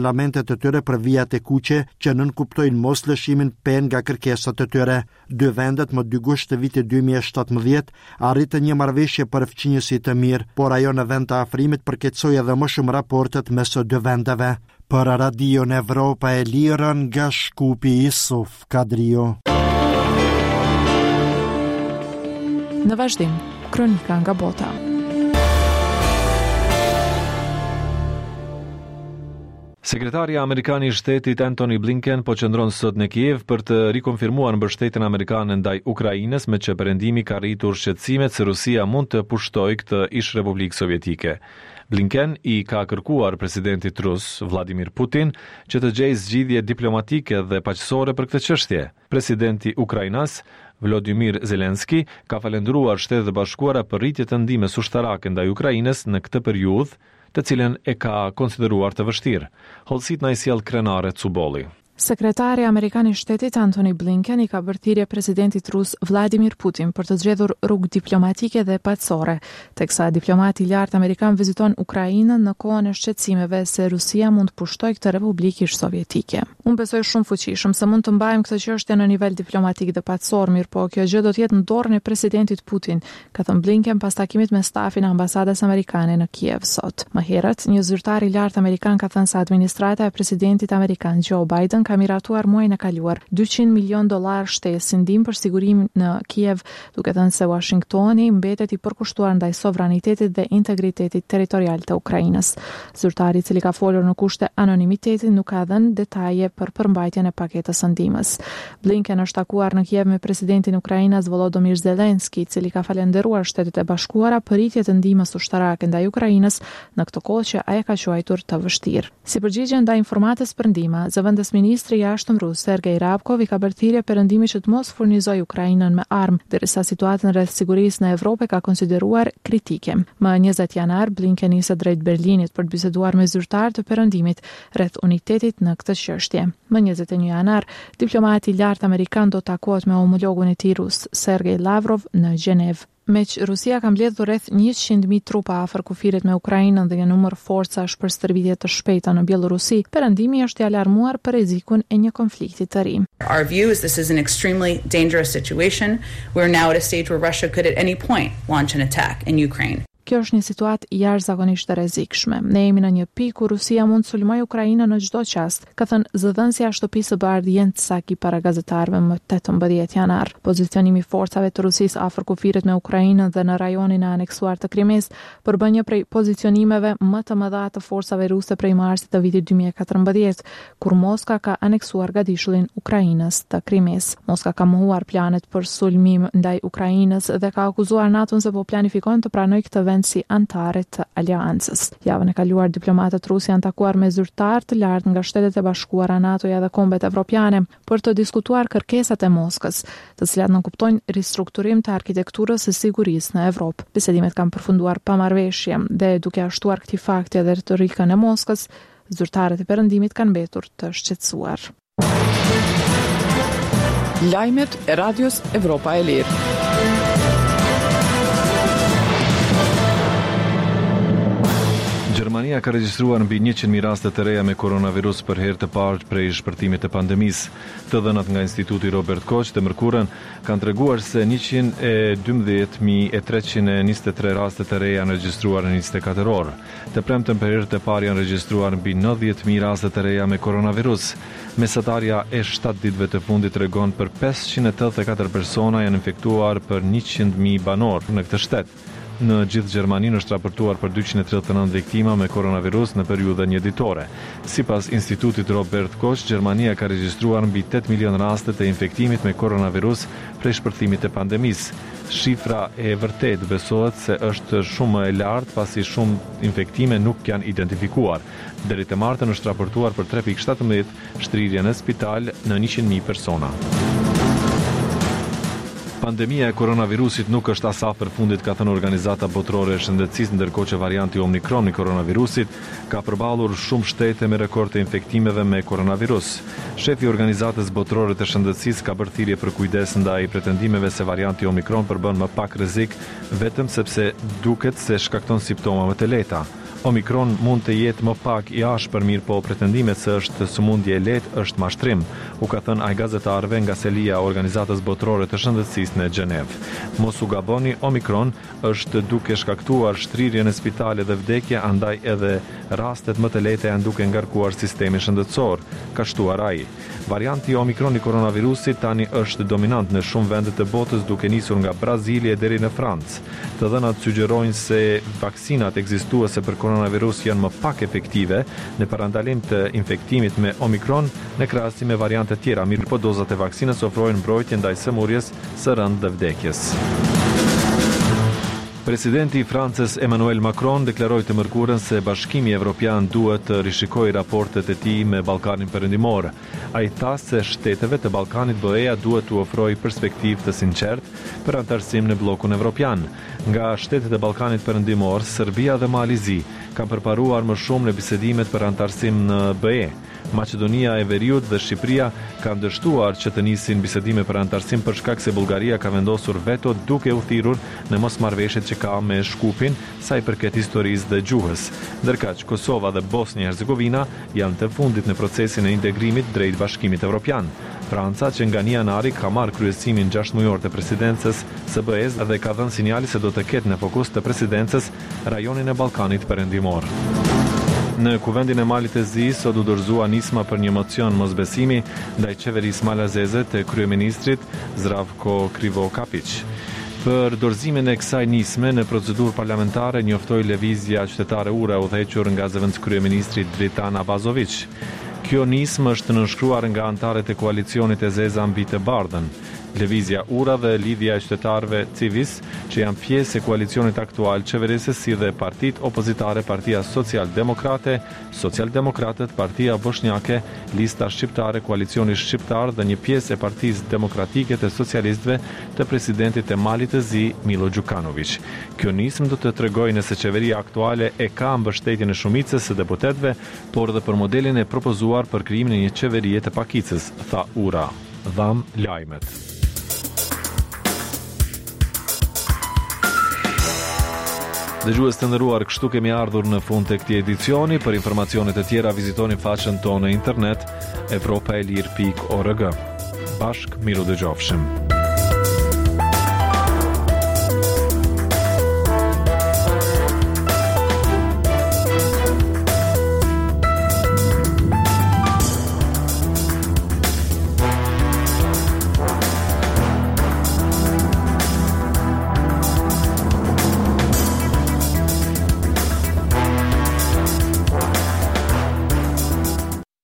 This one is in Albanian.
lamentet të tyre për vijat e kuqe që nënkuptojnë mos lëshimin pen nga kërkesat e tyre. Dy vendet më 2 gusht të vitit 2017 arritën një marrëveshje për fqinjësi të mirë, por ajo në vend të afrimit përkeqësoi edhe më shumë raportet mes së dy vendeve. Për Radio Evropa e Lirën nga Shkupi Isuf Kadrio. Në vazhdim, kronika nga bota. Sekretaria amerikane i shtetit Antony Blinken po qëndron sot në Kiev për të rikonfirmuar mbështetjen amerikane ndaj Ukrainës, me që perëndimi ka rritur shqetësimet se Rusia mund të pushtojë këtë ish Republikë Sovjetike. Blinken i ka kërkuar presidentit rus Vladimir Putin që të gjejë zgjidhje diplomatike dhe paqësore për këtë çështje. Presidenti Ukrainas Volodymyr Zelensky ka falendëruar Shtetet e Bashkuara për rritje të ndihmës ushtarake ndaj Ukrainës në këtë periudhë, të cilën e ka konsideruar të vështirë. Hollësit na i sjell Krenare Cubolli. Sekretari Amerikan i Shtetit Antony Blinken i ka bërë thirrje presidentit rus Vladimir Putin për të zgjedhur rrugë diplomatike dhe paqësore, teksa diplomati i lartë amerikan viziton Ukrainën në kohën e shqetësimeve se Rusia mund të pushtojë këtë republikë ish sovjetike. Unë besoj shumë fuqishëm se mund të mbajmë këtë çështje në nivel diplomatik dhe paqësor, mirë po kjo gjë do të jetë në dorën e presidentit Putin, ka thënë Blinken pas takimit me stafin e ambasadës amerikane në Kiev sot. Më herët, një zyrtar i lartë amerikan ka thënë se administrata e presidentit amerikan Joe Biden ka miratuar muajin e kaluar $200 milion shtesë ndihmë për sigurimin në Kiev, duke thënë se Washingtoni mbetet i përkushtuar ndaj sovranitetit dhe integritetit territorial të Ukrainës. Zyrtari i cili ka folur në kushte anonimiteti nuk ka dhënë detaje për përmbajtjen e paketës së ndihmës. Blinken është takuar në Kiev me presidentin e Ukrainës Volodymyr Zelensky, i cili ka falendëruar Shtetet e Bashkuara për rritje të ndihmës ushtarake ndaj Ukrainës në këtë kohë që ai ka quajtur të vështirë. Si përgjigje ndaj informatës për ndihmë, zëvendësministri i jashtëm rus Sergej Rabkov i ka bërë thirrje perëndimit që të mos furnizojë Ukrainën me armë, derisa situatën rreth sigurisë në Evropë ka konsideruar kritike. Më 20 janar Blinken nisi drejt Berlinit për të biseduar me zyrtarë të perëndimit rreth unitetit në këtë çështje. Më 21 janar diplomati i lartë amerikan do të takohet me homologun e tij rus Sergej Lavrov në Gjenevë. Meq Rusia ka mbledhur rreth 100.000 trupa afër kufirit me Ukrainën dhe një numër forcash për stërvitje të shpejta në Bielorusi, perëndimi është i alarmuar për rrezikun e një konflikti të ri. Our view is this is an extremely dangerous situation. We're now at a stage where Russia could at any point launch an attack in Ukraine. Kjo është një situatë jashtëzakonisht e rrezikshme. Ne jemi në një pikë ku Rusia mund të sulmojë Ukrainën në çdo çast, ka thënë zëdhënësja e shtëpisë së bardhë Jens Psaki para gazetarëve më 18 janar. Pozicionimi i forcave të Rusisë afër kufirit me Ukrainën dhe në rajonin e aneksuar të Krimes përbën një prej pozicionimeve më të mëdha të forcave ruse prej marsit të vitit 2014, kur Moska ka aneksuar gadishullin Ukrainës të Krimes. Moska ka mohuar planet për sulmim ndaj Ukrainës dhe ka akuzuar NATO-n se po planifikon të pranojë këtë vend si antare të aleancës. Javën e kaluar diplomatët rusë janë takuar me zyrtar të lartë nga Shtetet e Bashkuara, NATO-ja dhe kombet evropiane për të diskutuar kërkesat e Moskës, të cilat nënkuptojnë ristrukturim të arkitekturës së sigurisë në Evropë. Bisedimet kanë përfunduar pa marrëveshje dhe duke ashtuar këtij fakti dhe retorikën e Moskës, zyrtarët e perëndimit kanë mbetur të shqetësuar. Lajmet e Radios Evropa e Lirë. Gjermania ka regjistruar mbi 100.000 raste të reja me koronavirus për herë të parë prej shpërtimit të pandemisë. Të dhënat nga Instituti Robert Koch të mërkurën kanë treguar se 112.323 raste të reja janë regjistruar në 24 orë. Të premten për herë të parë janë regjistruar mbi 90.000 raste të reja me koronavirus. Mesatarja e 7 ditëve të fundit tregon për 584 persona janë infektuar për 100.000 banor në këtë shtet. Në gjithë Gjermaninë është raportuar për 239 viktima me koronavirus në periudhën një ditore. Sipas Institutit Robert Koch, Gjermania ka regjistruar mbi 8 milion raste të infektimit me koronavirus prej shpërthimit të pandemisë. Shifra e vërtet besohet se është shumë e lartë pasi shumë infektime nuk janë identifikuar. Deri të martën është raportuar për 3.17 shtrirje në spital në 100.000 persona. Pandemia e koronavirusit nuk është as afër fundit, ka thënë Organizata Botërore e Shëndetësisë, ndërkohë që varianti Omikron i koronavirusit ka përballur shumë shtete me rekord të infektimeve me koronavirus. Shefi i Organizatës Botërore të Shëndetësisë ka bërë thirrje për kujdes ndaj pretendimeve se varianti Omikron përbën më pak rrezik vetëm sepse duket se shkakton simptoma më të lehta. Omikron mund të jetë më pak i ashpër, mirë po pretendimet se është sëmundje e lehtë është mashtrim, u ka thënë ai gazetarëve nga selia e Organizatës Botërore të Shëndetësisë në Gjenevë. Mos u gaboni, Omikron është duke shkaktuar shtrirje në spitale dhe vdekje, andaj edhe rastet më të lehta janë duke ngarkuar sistemin shëndetësor, ka shtuar ai. Varianti Omikron i koronavirusit tani është dominant në shumë vende të botës, duke nisur nga Brazili deri në Francë. Të dhënat sugjerojnë se vaksinat ekzistuese për koronavirus janë më pak efektive në parandalim të infektimit me Omikron në krahasim me variante tjera, mirë po dozat e vaksinës ofrojnë mbrojtje ndaj sëmurjes, së rënd dhe vdekjes. Presidenti i Francës Emmanuel Macron deklaroi të mërkurën se Bashkimi Evropian duhet të rishikojë raportet e tij me Ballkanin Perëndimor. Ai tha se shteteve të Ballkanit BE-ja duhet t'u ofrojë perspektivë të sinqertë për antarësim në bllokun evropian. Nga shtetet e Ballkanit Perëndimor, Serbia dhe Malizi kanë përparuar më shumë në bisedimet për antarësim në BE. Maqedonia e Veriut dhe Shqipëria kanë dështuar që të nisin bisedime për antarësim për shkak se Bullgaria ka vendosur veto duke u thirrur në mosmarrëveshjet që ka me Shkupin sa i përket historisë dhe gjuhës. Ndërkaq Kosova dhe Bosnia-Hercegovina janë të fundit në procesin e integrimit drejt Bashkimit Evropian. Franca, që nga 1 janari ka marrë kryesimin 6 mujor të presidencës së BE-s dhe ka dhënë sinjali se do të ketë në fokus të presidencës rajonin e Ballkanit Perëndimor. Në kuvendin e Malit të Zi, sot u dorëzua nisma për një mocion mosbesimi ndaj qeverisë malazeze të kryeministrit Zdravko Krivokapić. Për dorëzimin e kësaj nisme në procedurë parlamentare njoftoi lëvizja qytetare ura udhëhequr nga zëvendës kryeministri Dritan Abazović. Kjo nismë është nënshkruar nga antarët e koalicionit e Zeza mbi të Bardhën. Lëvizja ura dhe lidhja e qytetarëve civis, që janë pjesë e koalicionit aktual qeverisës, si dhe partitë opozitare, Partia Social-Demokrate, Social-Demokratët, Partia Bosnjake, Lista Shqiptare, Koalicioni Shqiptar dhe një pjesë e Partisë Demokratike të Socialistëve të presidentit e Malit të Zi, Milo Đukanović. Kjo nismë do të tregojë nëse qeveria aktuale e ka mbështetjen e shumicës së deputetëve, por edhe për modelin e propozuar për krijimin e një qeverie të pakicës, tha Ura. Dham lajmet. Dëgjues të nderuar, kështu kemi ardhur në fund të këtij edicioni. Për informacione të tjera vizitoni faqen tonë në internet evropaelir.org. Bashk miru dëgjofshim.